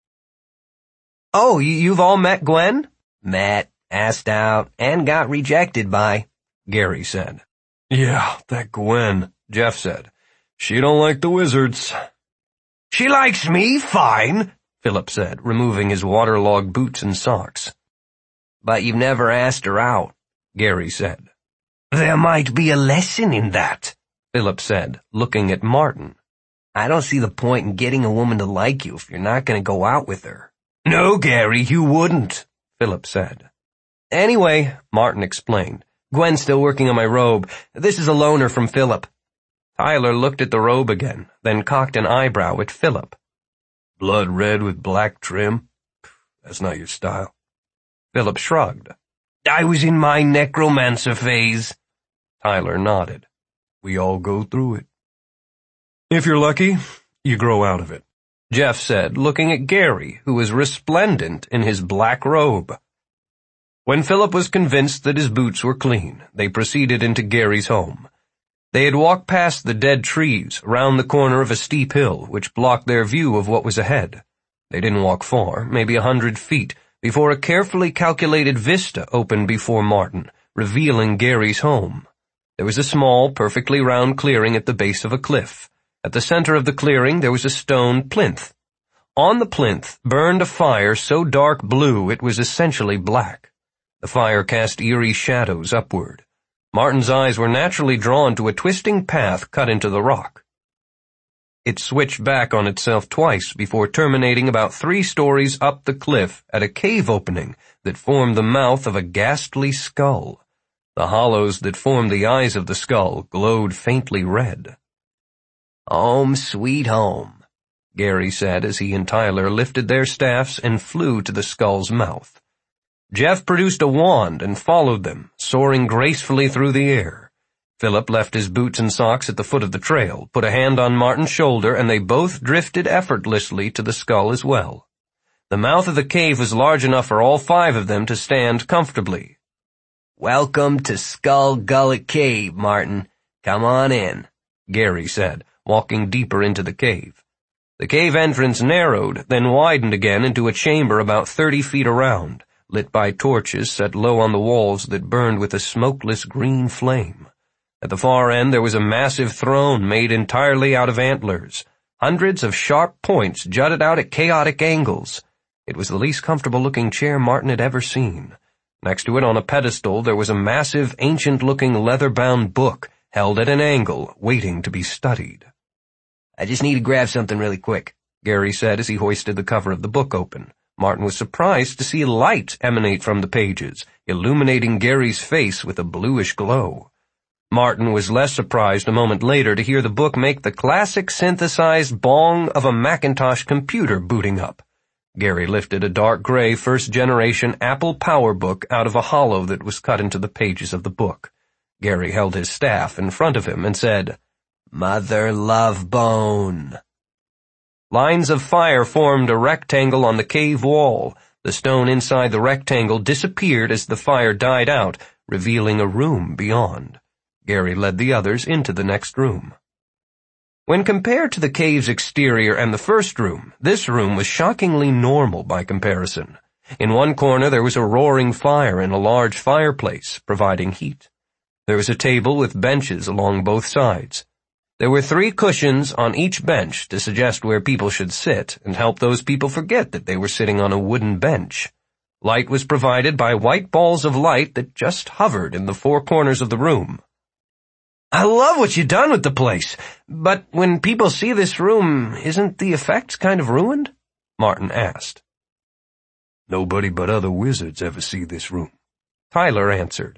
"Oh, you've all met Gwen?" "Met, asked out, and got rejected by," Gary said. "Yeah, that Gwen," Jeff said. "She don't like the wizards." "She likes me fine," Philip said, removing his waterlogged boots and socks. "But you've never asked her out," Gary said. "There might be a lesson in that," Philip said, looking at Martin. "I don't see the point in getting a woman to like you if you're not going to go out with her." "No, Gary, you wouldn't," Philip said. "Anyway," Martin explained, "Gwen's still working on my robe. This is a loaner from Philip." Tyler looked at the robe again, then cocked an eyebrow at Philip. "Blood red with black trim? That's not your style." Philip shrugged. "I was in my necromancer phase." Tyler nodded. "We all go through it." "If you're lucky, you grow out of it," Jeff said, looking at Gary, who was resplendent in his black robe. When Philip was convinced that his boots were clean, they proceeded into Gary's home. They had walked past the dead trees, round the corner of a steep hill, which blocked their view of what was ahead. They didn't walk far, maybe a hundred feet, before a carefully calculated vista opened before Martin, revealing Gary's home. There was a small, perfectly round clearing at the base of a cliff. At the center of the clearing there was a stone plinth. On the plinth burned a fire so dark blue it was essentially black. The fire cast eerie shadows upward. Martin's eyes were naturally drawn to a twisting path cut into the rock. It switched back on itself twice before terminating about three stories up the cliff at a cave opening that formed the mouth of a ghastly skull. The hollows that formed the eyes of the skull glowed faintly red. "Home sweet home," Gary said as he and Tyler lifted their staffs and flew to the skull's mouth. Jeff produced a wand and followed them, soaring gracefully through the air. Philip left his boots and socks at the foot of the trail, put a hand on Martin's shoulder, and they both drifted effortlessly to the skull as well. The mouth of the cave was large enough for all five of them to stand comfortably. "Welcome to Skull Gullet Cave, Martin. "Come on in," Gary said, walking deeper into the cave. The cave entrance narrowed, then widened again into a chamber about thirty feet around, lit by torches set low on the walls that burned with a smokeless green flame. At the far end there was a massive throne made entirely out of antlers. Hundreds of sharp points jutted out at chaotic angles. It was the least comfortable-looking chair Martin had ever seen. Next to it on a pedestal there was a massive, ancient-looking leather-bound book held at an angle, waiting to be studied. "I just need to grab something really quick," Gary said as he hoisted the cover of the book open. Martin was surprised to see light emanate from the pages, illuminating Gary's face with a bluish glow. Martin was less surprised a moment later to hear the book make the classic synthesized bong of a Macintosh computer booting up. Gary lifted a dark gray first-generation Apple PowerBook out of a hollow that was cut into the pages of the book. Gary held his staff in front of him and said, "Mother Love Bone." Lines of fire formed a rectangle on the cave wall. The stone inside the rectangle disappeared as the fire died out, revealing a room beyond. Gary led the others into the next room. When compared to the cave's exterior and the first room, this room was shockingly normal by comparison. In one corner there was a roaring fire in a large fireplace, providing heat. There was a table with benches along both sides. There were three cushions on each bench to suggest where people should sit and help those people forget that they were sitting on a wooden bench. Light was provided by white balls of light that just hovered in the four corners of the room. "I love what you've done with the place, but when people see this room, isn't the effect kind of ruined?" Martin asked. "Nobody but other wizards ever see this room," Tyler answered.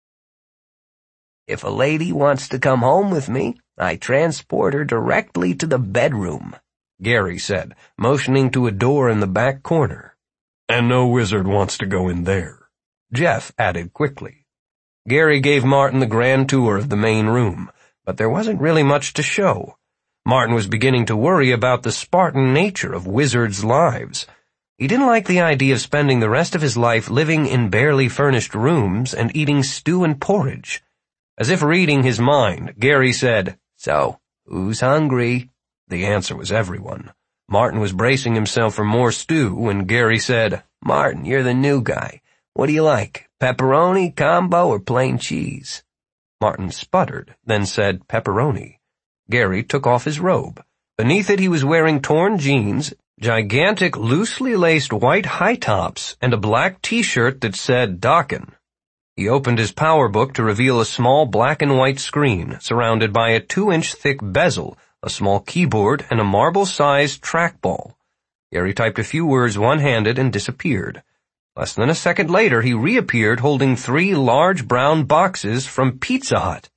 "If a lady wants to come home with me, I transport her directly to the bedroom," Gary said, motioning to a door in the back corner. "And no wizard wants to go in there," Jeff added quickly. Gary gave Martin the grand tour of the main room, but there wasn't really much to show. Martin was beginning to worry about the Spartan nature of wizards' lives. He didn't like the idea of spending the rest of his life living in barely furnished rooms and eating stew and porridge. As if reading his mind, Gary said, "So, who's hungry?" The answer was everyone. Martin was bracing himself for more stew when Gary said, "Martin, you're the new guy. What do you like, pepperoni, combo, or plain cheese?" Martin sputtered, then said pepperoni. Gary took off his robe. Beneath it he was wearing torn jeans, gigantic loosely laced white high tops, and a black t-shirt that said Dokken. He opened his PowerBook to reveal a small black and white screen surrounded by a two-inch thick bezel, a small keyboard, and a marble-sized trackball. Gary typed a few words one-handed and disappeared. Less than a second later, he reappeared holding three large brown boxes from Pizza Hut.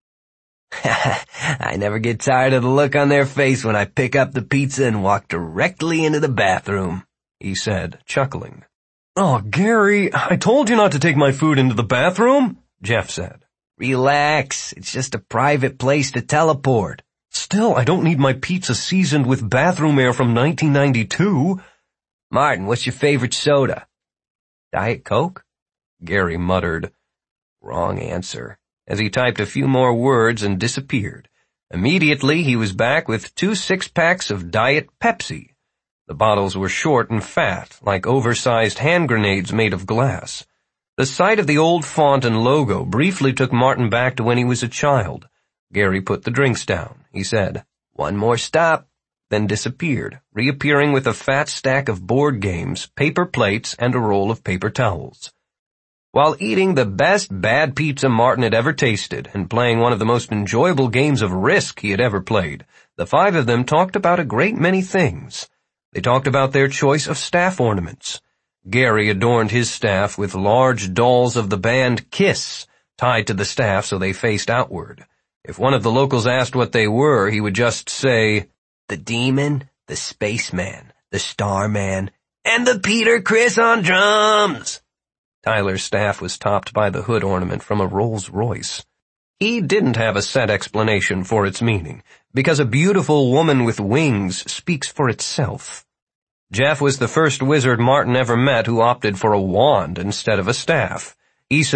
"I never get tired of the look on their face when I pick up the pizza and walk directly into the bathroom," he said, chuckling. "Oh, Gary, I told you not to take my food into the bathroom," Jeff said. "Relax, it's just a private place to teleport." "Still, I don't need my pizza seasoned with bathroom air from nineteen ninety-two. "Martin, what's your favorite soda?" "Diet Coke?" Gary muttered. Wrong answer, as he typed a few more words and disappeared. Immediately, he was back with two six-packs of Diet Pepsi. The bottles were short and fat, like oversized hand grenades made of glass. The sight of the old font and logo briefly took Martin back to when he was a child. Gary put the drinks down. He said, "One more stop," then disappeared, reappearing with a fat stack of board games, paper plates, and a roll of paper towels. While eating the best bad pizza Martin had ever tasted and playing one of the most enjoyable games of Risk he had ever played, the five of them talked about a great many things. They talked about their choice of staff ornaments. Gary adorned his staff with large dolls of the band Kiss, tied to the staff so they faced outward. If one of the locals asked what they were, he would just say, "The Demon, the Spaceman, the Starman, and the Peter Criss on drums." Tyler's staff was topped by the hood ornament from a Rolls-Royce. He didn't have a set explanation for its meaning, because a beautiful woman with wings speaks for itself. Jeff was the first wizard Martin ever met who opted for a wand instead of a staff. He said,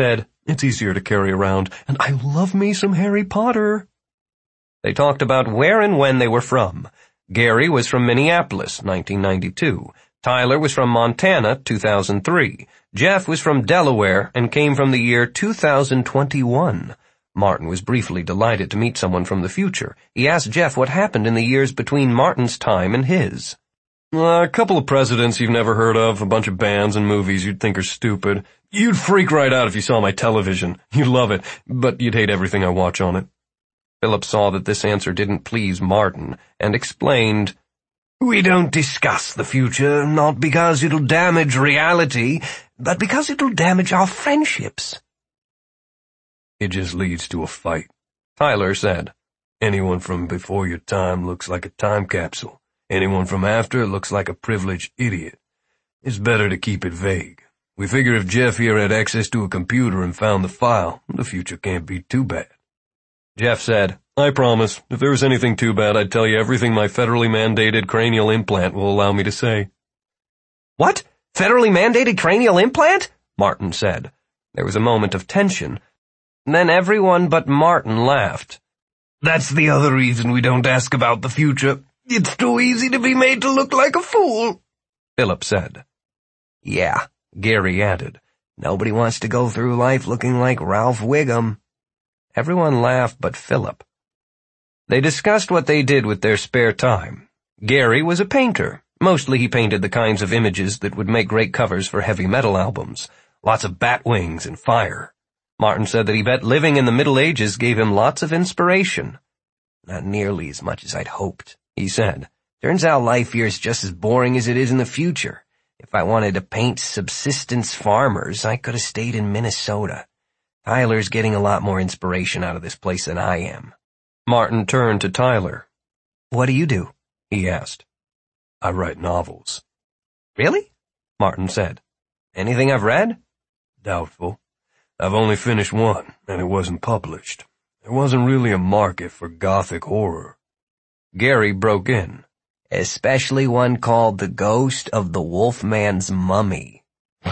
It's easier to carry around, and I love me some Harry Potter. They talked about where and when they were from. Gary was from Minneapolis, nineteen ninety-two. Tyler was from Montana, two thousand three. Jeff was from Delaware and came from the year two thousand twenty-one. Martin was briefly delighted to meet someone from the future. He asked Jeff what happened in the years between Martin's time and his. Uh, a couple of presidents you've never heard of, a bunch of bands and movies you'd think are stupid. You'd freak right out if you saw my television. You'd love it, but you'd hate everything I watch on it. Philip saw that this answer didn't please Martin and explained, We don't discuss the future, not because it'll damage reality, but because it'll damage our friendships. It just leads to a fight, Tyler said. Anyone from before your time looks like a time capsule. Anyone from after looks like a privileged idiot. It's better to keep it vague. We figure if Jeff here had access to a computer and found the file, the future can't be too bad. Jeff said, I promise, if there was anything too bad, I'd tell you everything my federally mandated cranial implant will allow me to say. What? Federally mandated cranial implant? Martin said. There was a moment of tension. Then everyone but Martin laughed. That's the other reason we don't ask about the future. It's too easy to be made to look like a fool, Philip said. Yeah, Gary added. Nobody wants to go through life looking like Ralph Wiggum. Everyone laughed but Philip. They discussed what they did with their spare time. Gary was a painter. Mostly he painted the kinds of images that would make great covers for heavy metal albums. Lots of bat wings and fire. Martin said that he bet living in the Middle Ages gave him lots of inspiration. Not nearly as much as I'd hoped, he said. Turns out life here is just as boring as it is in the future. If I wanted to paint subsistence farmers, I could have stayed in Minnesota. Tyler's getting a lot more inspiration out of this place than I am. Martin turned to Tyler. What do you do? He asked. I write novels. Really? Martin said. Anything I've read? Doubtful. I've only finished one, and it wasn't published. There wasn't really a market for gothic horror. Gary broke in. Especially one called The Ghost of the Wolfman's Mummy.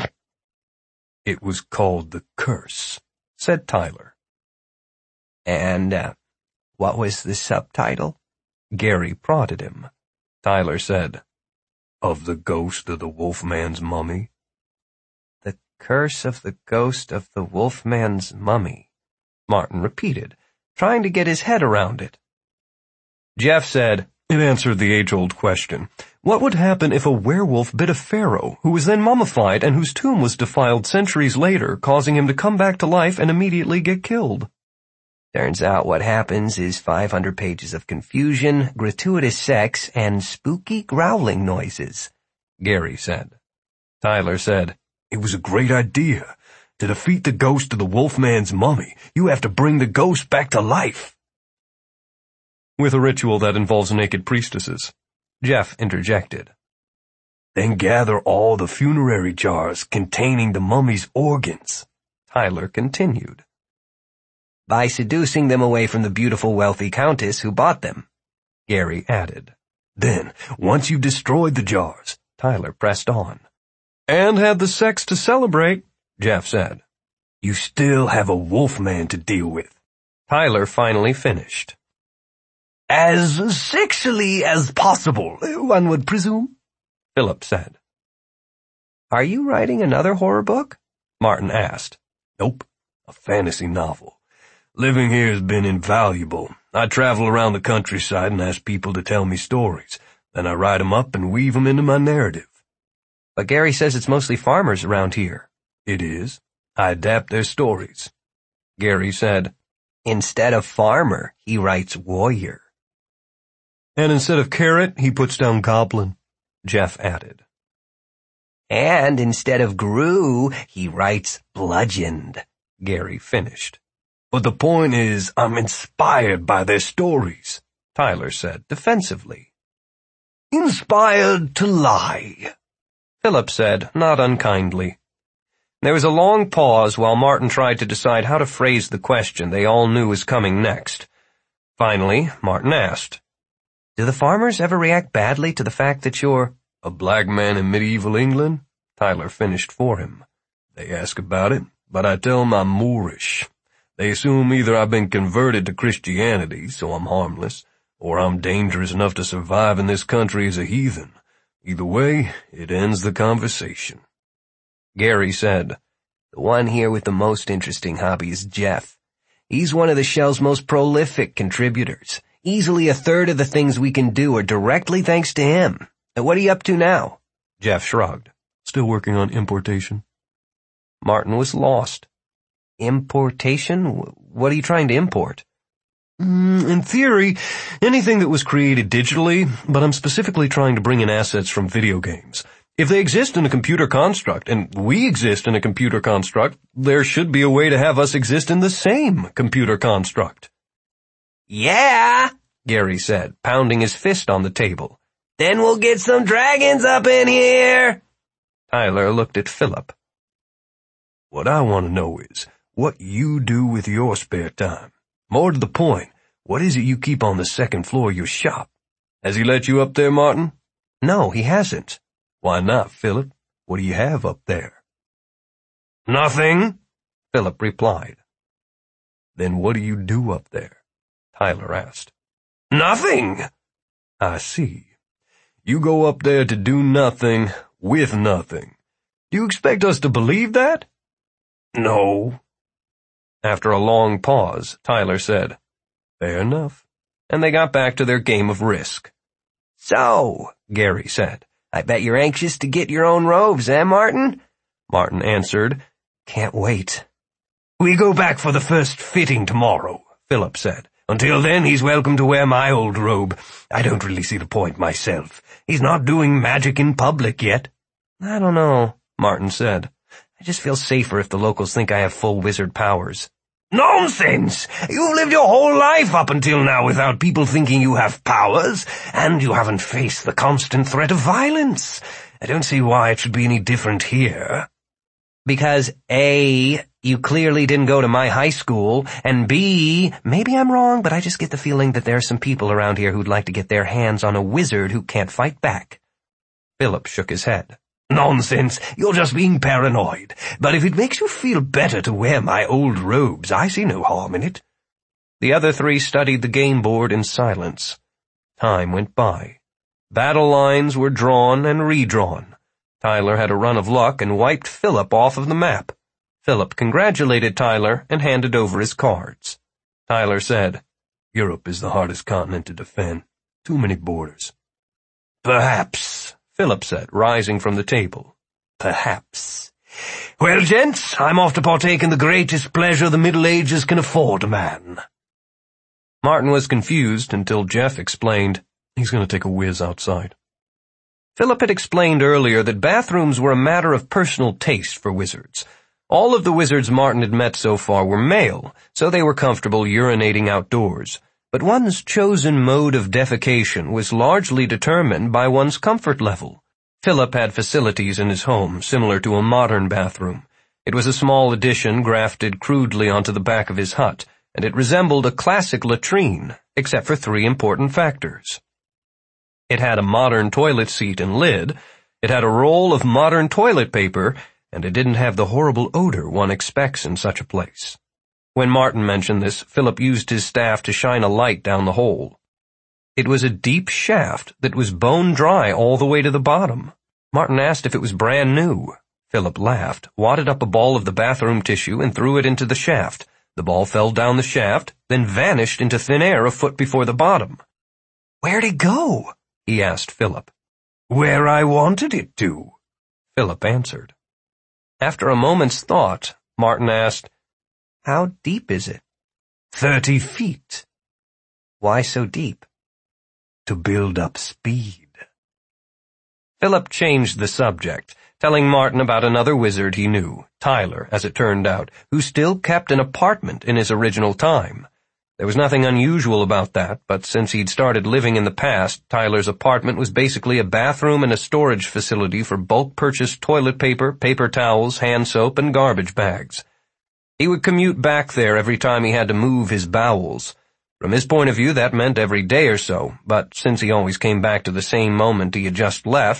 It was called The Curse, said Tyler. And, uh, what was the subtitle? Gary prodded him. Tyler said, Of the Ghost of the Wolfman's Mummy. The Curse of the Ghost of the Wolfman's Mummy, Martin repeated, trying to get his head around it. Jeff said, It answered the age-old question. What would happen if a werewolf bit a pharaoh, who was then mummified and whose tomb was defiled centuries later, causing him to come back to life and immediately get killed? Turns out what happens is five hundred pages of confusion, gratuitous sex, and spooky growling noises, Gary said. Tyler said, It was a great idea. To defeat the ghost of the Wolfman's mummy, you have to bring the ghost back to life. With a ritual that involves naked priestesses, Jeff interjected. Then gather all the funerary jars containing the mummy's organs, Tyler continued. By seducing them away from the beautiful wealthy countess who bought them, Gary added. Then, once you've destroyed the jars, Tyler pressed on. And had the sex to celebrate, Jeff said. You still have a wolfman to deal with. Tyler finally finished. As sexually as possible, one would presume, Philip said. Are you writing another horror book? Martin asked. Nope, a fantasy novel. Living here has been invaluable. I travel around the countryside and ask people to tell me stories. Then I write 'em up and weave 'em into my narrative. But Gary says it's mostly farmers around here. It is. I adapt their stories. Gary said. Instead of farmer, he writes warrior. And instead of carrot, he puts down goblin, Jeff added. And instead of grew, he writes bludgeoned, Gary finished. But the point is, I'm inspired by their stories, Tyler said defensively. Inspired to lie, Philip said, not unkindly. There was a long pause while Martin tried to decide how to phrase the question they all knew was coming next. Finally, Martin asked, Do the farmers ever react badly to the fact that you're a black man in medieval England? Tyler finished for him. They ask about it, but I tell 'em I'm Moorish. They assume either I've been converted to Christianity, so I'm harmless, or I'm dangerous enough to survive in this country as a heathen. Either way, it ends the conversation. Gary said, "The one here with the most interesting hobby is Jeff. He's one of the shell's most prolific contributors. Easily a third of the things we can do are directly thanks to him. And what are you up to now?" Jeff shrugged. Still working on importation. Martin was lost. Importation? What are you trying to import? Mm, in theory, anything that was created digitally, but I'm specifically trying to bring in assets from video games. If they exist in a computer construct, and we exist in a computer construct, there should be a way to have us exist in the same computer construct. "Yeah," Gary said, pounding his fist on the table. "Then we'll get some dragons up in here." Tyler looked at Philip. What I want to know is what you do with your spare time. More to the point, what is it you keep on the second floor of your shop? Has he let you up there, Martin? No, he hasn't. Why not, Philip? What do you have up there? Nothing, Philip replied. Then what do you do up there? Tyler asked. Nothing. I see. You go up there to do nothing with nothing. Do you expect us to believe that? No. After a long pause, Tyler said, Fair enough. And they got back to their game of Risk. So, Gary said, I bet you're anxious to get your own robes, eh, Martin? Martin answered, Can't wait. We go back for the first fitting tomorrow, Philip said. Until then, he's welcome to wear my old robe. I don't really see the point myself. He's not doing magic in public yet. I don't know, Martin said. I just feel safer if the locals think I have full wizard powers. Nonsense! You've lived your whole life up until now without people thinking you have powers, and you haven't faced the constant threat of violence. I don't see why it should be any different here. Because A, you clearly didn't go to my high school, and B, maybe I'm wrong, but I just get the feeling that there are some people around here who'd like to get their hands on a wizard who can't fight back. Philip shook his head. Nonsense, you're just being paranoid. But if it makes you feel better to wear my old robes, I see no harm in it. The other three studied the game board in silence. Time went by. Battle lines were drawn and redrawn. Tyler had a run of luck and wiped Philip off of the map. Philip congratulated Tyler and handed over his cards. Tyler said, Europe is the hardest continent to defend. Too many borders. Perhaps, Philip said, rising from the table. Perhaps. Well, gents, I'm off to partake in the greatest pleasure the Middle Ages can afford a man. Martin was confused until Jeff explained, He's going to take a whiz outside. Philip had explained earlier that bathrooms were a matter of personal taste for wizards. All of the wizards Martin had met so far were male, so they were comfortable urinating outdoors. But one's chosen mode of defecation was largely determined by one's comfort level. Philip had facilities in his home similar to a modern bathroom. It was a small addition grafted crudely onto the back of his hut, and it resembled a classic latrine, except for three important factors. It had a modern toilet seat and lid, it had a roll of modern toilet paper, and it didn't have the horrible odor one expects in such a place. When Martin mentioned this, Philip used his staff to shine a light down the hole. It was a deep shaft that was bone dry all the way to the bottom. Martin asked if it was brand new. Philip laughed, wadded up a ball of the bathroom tissue, and threw it into the shaft. The ball fell down the shaft, then vanished into thin air a foot before the bottom. Where'd it go? He asked Philip. Where I wanted it to, Philip answered. After a moment's thought, Martin asked, How deep is it? Thirty feet. Why so deep? To build up speed. Philip changed the subject, telling Martin about another wizard he knew, Tyler, as it turned out, who still kept an apartment in his original time. There was nothing unusual about that, but since he'd started living in the past, Tyler's apartment was basically a bathroom and a storage facility for bulk-purchased toilet paper, paper towels, hand soap, and garbage bags. He would commute back there every time he had to move his bowels. From his point of view, that meant every day or so, but since he always came back to the same moment he had just left,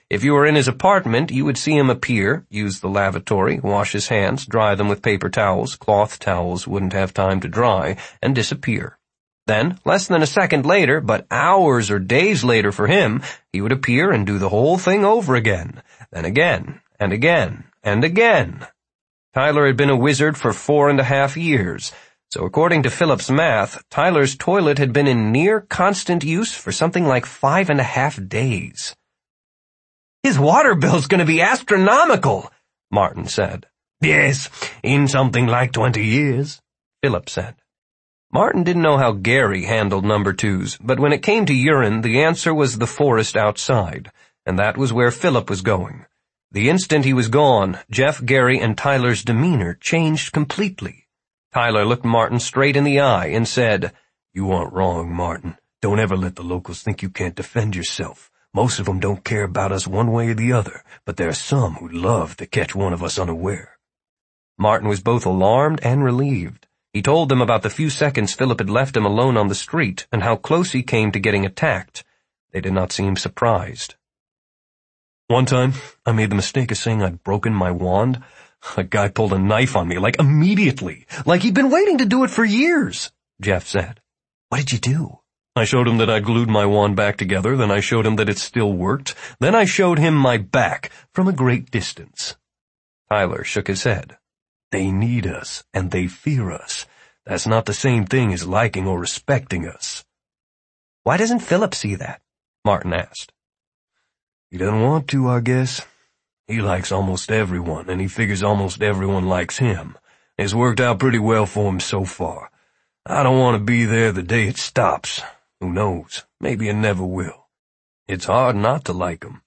If you were in his apartment, you would see him appear, use the lavatory, wash his hands, dry them with paper towels, cloth towels wouldn't have time to dry, and disappear. Then, less than a second later, but hours or days later for him, he would appear and do the whole thing over again, then again, and again, and again. Tyler had been a wizard for four and a half years, so according to Philip's math, Tyler's toilet had been in near constant use for something like five and a half days. "His water bill's going to be astronomical," Martin said. "Yes, in something like twenty years, Philip said. Martin didn't know how Gary handled number twos, but when it came to urine, the answer was the forest outside, and that was where Philip was going. The instant he was gone, Jeff, Gary, and Tyler's demeanor changed completely. Tyler looked Martin straight in the eye and said, "You aren't wrong, Martin. Don't ever let the locals think you can't defend yourself. Most of them don't care about us one way or the other, but there are some who'd love to catch one of us unaware." Martin was both alarmed and relieved. He told them about the few seconds Philip had left him alone on the street and how close he came to getting attacked. They did not seem surprised. "One time, I made the mistake of saying I'd broken my wand. A guy pulled a knife on me, like immediately, like he'd been waiting to do it for years," Jeff said. "What did you do?" "I showed him that I'd glued my wand back together, then I showed him that it still worked, then I showed him my back from a great distance." Tyler shook his head. "They need us, and they fear us. That's not the same thing as liking or respecting us." "Why doesn't Philip see that?" Martin asked. "He doesn't want to, I guess. He likes almost everyone, and he figures almost everyone likes him. It's worked out pretty well for him so far. I don't want to be there the day it stops. Who knows? Maybe it never will. It's hard not to like him."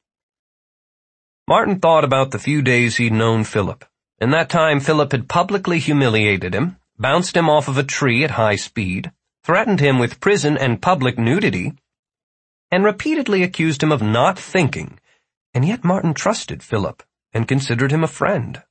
Martin thought about the few days he'd known Philip. In that time, Philip had publicly humiliated him, bounced him off of a tree at high speed, threatened him with prison and public nudity, and repeatedly accused him of not thinking, and yet Martin trusted Philip and considered him a friend.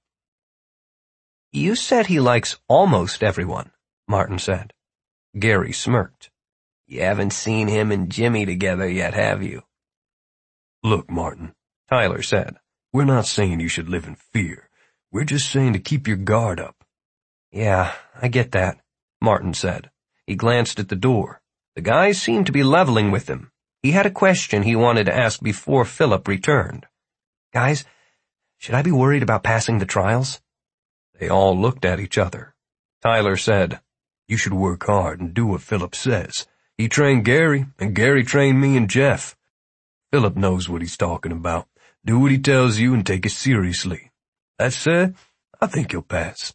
"You said he likes almost everyone," Martin said. Gary smirked. "You haven't seen him and Jimmy together yet, have you?" "Look, Martin," Tyler said, "we're not saying you should live in fear. We're just saying to keep your guard up." "Yeah, I get that," Martin said. He glanced at the door. The guys seemed to be leveling with him. He had a question he wanted to ask before Philip returned. "Guys, should I be worried about passing the trials?" They all looked at each other. Tyler said, "You should work hard and do what Philip says. He trained Gary, and Gary trained me and Jeff. Philip knows what he's talking about. Do what he tells you and take it seriously. That said, I think you'll pass."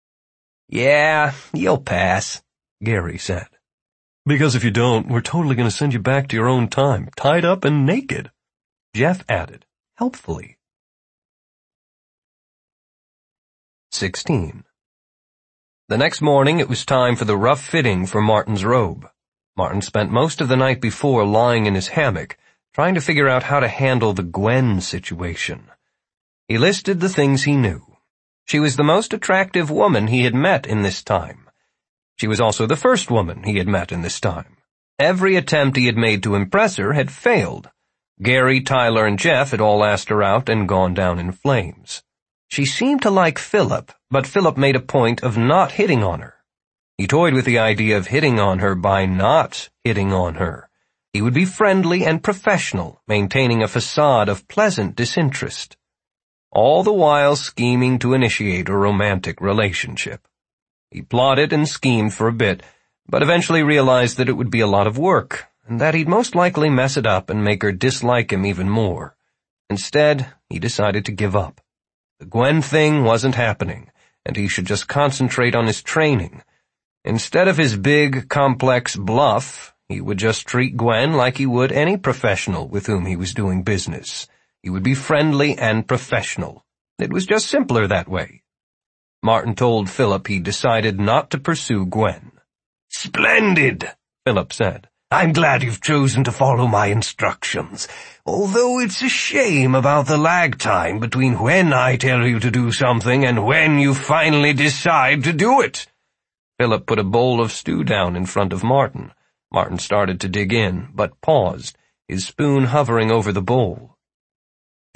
"Yeah, you'll pass," Gary said. "Because if you don't, we're totally going to send you back to your own time, tied up and naked," Jeff added, helpfully. Sixteen. The next morning it was time for the rough fitting for Martin's robe. Martin spent most of the night before lying in his hammock, trying to figure out how to handle the Gwen situation. He listed the things he knew. She was the most attractive woman he had met in this time. She was also the first woman he had met in this time. Every attempt he had made to impress her had failed. Gary, Tyler, and Jeff had all asked her out and gone down in flames. She seemed to like Philip, but Philip made a point of not hitting on her. He toyed with the idea of hitting on her by not hitting on her. He would be friendly and professional, maintaining a facade of pleasant disinterest, all the while scheming to initiate a romantic relationship. He plotted and schemed for a bit, but eventually realized that it would be a lot of work, and that he'd most likely mess it up and make her dislike him even more. Instead, he decided to give up. The Gwen thing wasn't happening, and he should just concentrate on his training. Instead of his big, complex bluff, he would just treat Gwen like he would any professional with whom he was doing business. He would be friendly and professional. It was just simpler that way. Martin told Philip he decided not to pursue Gwen. "Splendid," Philip said. "I'm glad you've chosen to follow my instructions, although it's a shame about the lag time between when I tell you to do something and when you finally decide to do it." Philip put a bowl of stew down in front of Martin. Martin started to dig in, but paused, his spoon hovering over the bowl.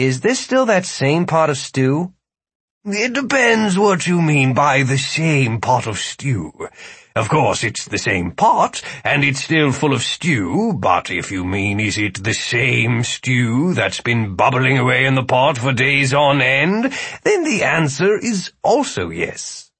Is this still that same pot of stew? It depends what you mean by the same pot of stew. Of course, it's the same pot, and it's still full of stew, but if you mean is it the same stew that's been bubbling away in the pot for days on end, then the answer is also yes.